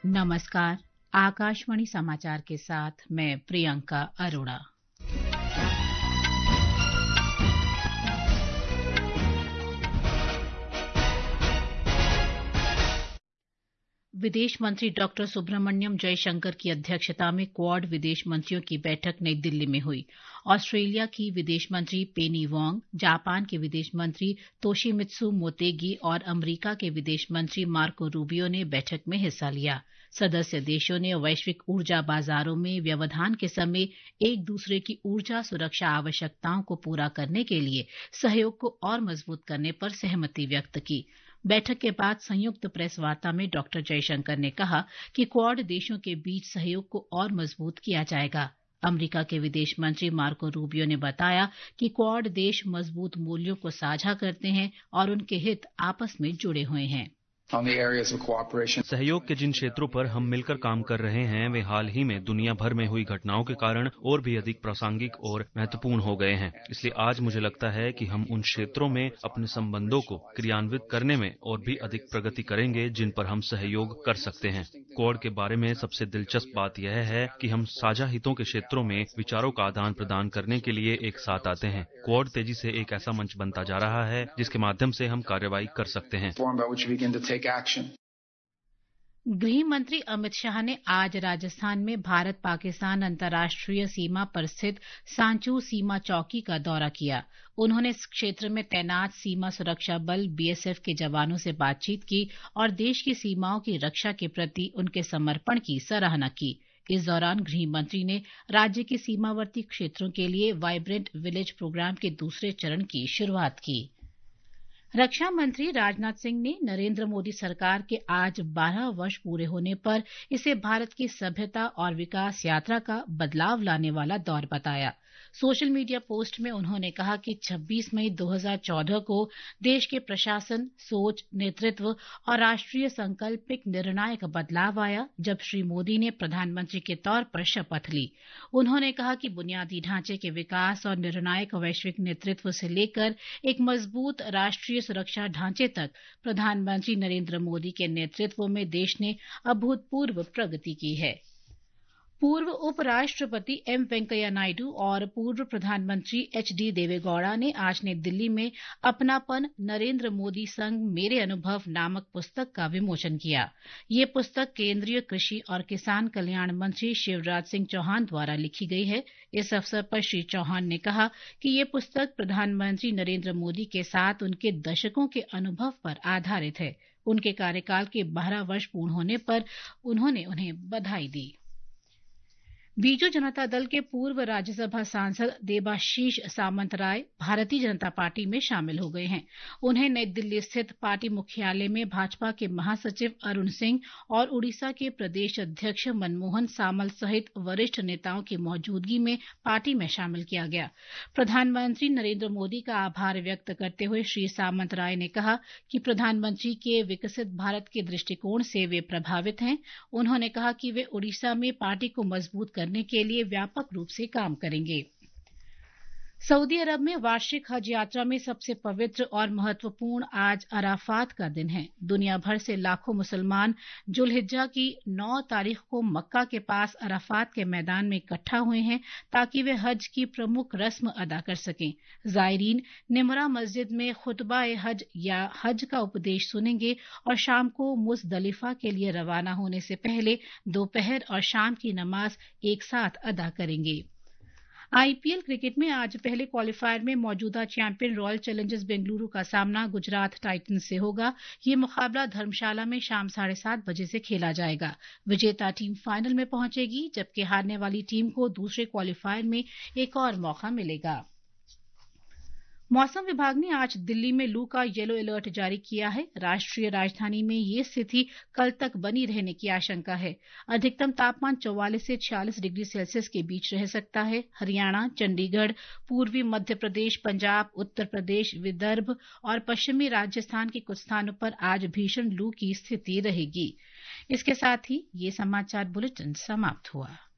नमस्कार। आकाशवाणी समाचार के साथ मैं प्रियंका अरोड़ा। विदेश मंत्री डॉक्टर सुब्रमण्यम जयशंकर की अध्यक्षता में क्वाड विदेश मंत्रियों की बैठक नई दिल्ली में हुई। ऑस्ट्रेलिया की विदेश मंत्री पेनी वांग, जापान के विदेश मंत्री तोशिमित्सु मोतेगी और अमरीका के विदेश मंत्री मार्को रूबियो ने बैठक में हिस्सा लिया। सदस्य देशों ने वैश्विक ऊर्जा बाजारों में व्यवधान के समय एक दूसरे की ऊर्जा सुरक्षा आवश्यकताओं को पूरा करने के लिए सहयोग को और मजबूत करने पर सहमति व्यक्त की। बैठक के बाद संयुक्त प्रेस वार्ता में डॉक्टर जयशंकर ने कहा कि क्वाड देशों के बीच सहयोग को और मजबूत किया जाएगा। अमरीका के विदेश मंत्री मार्को रूबियो ने बताया कि क्वाड देश मजबूत मूल्यों को साझा करते हैं और उनके हित आपस में जुड़े हुए हैं। सहयोग के जिन क्षेत्रों पर हम मिलकर काम कर रहे हैं वे हाल ही में दुनिया भर में हुई घटनाओं के कारण और भी अधिक प्रासंगिक और महत्वपूर्ण हो गए हैं। इसलिए आज मुझे लगता है कि हम उन क्षेत्रों में अपने संबंधों को क्रियान्वित करने में और भी अधिक प्रगति करेंगे जिन पर हम सहयोग कर सकते हैं। क्वाड के बारे में सबसे दिलचस्प बात यह है कि हम साझा हितों के क्षेत्रों में विचारों का आदान प्रदान करने के लिए एक साथ आते हैं। क्वाड तेजी से एक ऐसा मंच बनता जा रहा है जिसके माध्यम से हम कार्रवाई कर सकते हैं। गृह मंत्री अमित शाह ने आज राजस्थान में भारत पाकिस्तान अंतर्राष्ट्रीय सीमा पर स्थित सांचू सीमा चौकी का दौरा किया। उन्होंने इस क्षेत्र में तैनात सीमा सुरक्षा बल बीएसएफ के जवानों से बातचीत की और देश की सीमाओं की रक्षा के प्रति उनके समर्पण की सराहना की। इस दौरान गृह मंत्री ने राज्य के सीमावर्ती क्षेत्रों के लिए वाइब्रेंट विलेज प्रोग्राम के दूसरे चरण की शुरुआत की। रक्षा मंत्री राजनाथ सिंह ने नरेंद्र मोदी सरकार के आज 12 वर्ष पूरे होने पर इसे भारत की सभ्यता और विकास यात्रा का बदलाव लाने वाला दौर बताया। सोशल मीडिया पोस्ट में उन्होंने कहा कि 26 मई 2014 को देश के प्रशासन, सोच, नेतृत्व और राष्ट्रीय संकल्प एक निर्णायक बदलाव आया जब श्री मोदी ने प्रधानमंत्री के तौर पर शपथ ली। उन्होंने कहा कि बुनियादी ढांचे के विकास और निर्णायक वैश्विक नेतृत्व से लेकर एक मजबूत राष्ट्रीय सुरक्षा ढांचे तक प्रधानमंत्री नरेंद्र मोदी के नेतृत्व में देश ने अभूतपूर्व प्रगति की है। पूर्व उपराष्ट्रपति एम वेंकैया नायडू और पूर्व प्रधानमंत्री एचडी देवेगौड़ा ने आज नई दिल्ली में अपनापन नरेंद्र मोदी संग मेरे अनुभव नामक पुस्तक का विमोचन किया। ये पुस्तक केंद्रीय कृषि और किसान कल्याण मंत्री शिवराज सिंह चौहान द्वारा लिखी गई है। इस अवसर पर श्री चौहान ने कहा कि ये पुस्तक प्रधानमंत्री नरेंद्र मोदी के साथ उनके दशकों के अनुभव पर आधारित है। उनके कार्यकाल के 12 वर्ष पूर्ण होने पर उन्होंने उन्हें बधाई दी। बीजू जनता दल के पूर्व राज्यसभा सांसद देबाशीष सामंतराय भारतीय जनता पार्टी में शामिल हो गए हैं। उन्हें नई दिल्ली स्थित पार्टी मुख्यालय में भाजपा के महासचिव अरुण सिंह और उड़ीसा के प्रदेश अध्यक्ष मनमोहन सामल सहित वरिष्ठ नेताओं की मौजूदगी में पार्टी में शामिल किया गया। प्रधानमंत्री नरेंद्र मोदी का आभार व्यक्त करते हुए श्री सामंतराय ने कहा कि प्रधानमंत्री के विकसित भारत के दृष्टिकोण से वे प्रभावित हैं। उन्होंने कहा कि वे उड़ीसा में पार्टी को मजबूत करने के लिए व्यापक रूप से काम करेंगे। सऊदी अरब में वार्षिक हज यात्रा में सबसे पवित्र और महत्वपूर्ण आज अराफात का दिन है। दुनिया भर से लाखों मुसलमान जुल्हिज्जा की 9 तारीख को मक्का के पास अराफात के मैदान में इकट्ठा हुए हैं ताकि वे हज की प्रमुख रस्म अदा कर सकें। जायरीन निमरा मस्जिद में खुतबा हज या हज का उपदेश सुनेंगे और शाम को मुजदलिफा के लिए रवाना होने से पहले दोपहर और शाम की नमाज एक साथ अदा करेंगे। आईपीएल क्रिकेट में आज पहले क्वालीफायर में मौजूदा चैंपियन रॉयल चैलेंजर्स बेंगलुरु का सामना गुजरात टाइटंस से होगा। ये मुकाबला धर्मशाला में शाम 7:30 बजे से खेला जाएगा। विजेता टीम फाइनल में पहुंचेगी जबकि हारने वाली टीम को दूसरे क्वालीफायर में एक और मौका मिलेगा। मौसम विभाग ने आज दिल्ली में लू का येलो अलर्ट जारी किया है। राष्ट्रीय राजधानी में ये स्थिति कल तक बनी रहने की आशंका है। अधिकतम तापमान 44 से 46 डिग्री सेल्सियस के बीच रह सकता है। हरियाणा, चंडीगढ़, पूर्वी मध्य प्रदेश, पंजाब, उत्तर प्रदेश, विदर्भ और पश्चिमी राजस्थान के कुछ स्थानों पर आज भीषण लू की स्थिति रहेगी। इसके साथ ही ये समाचार बुलेटिन समाप्त हुआ।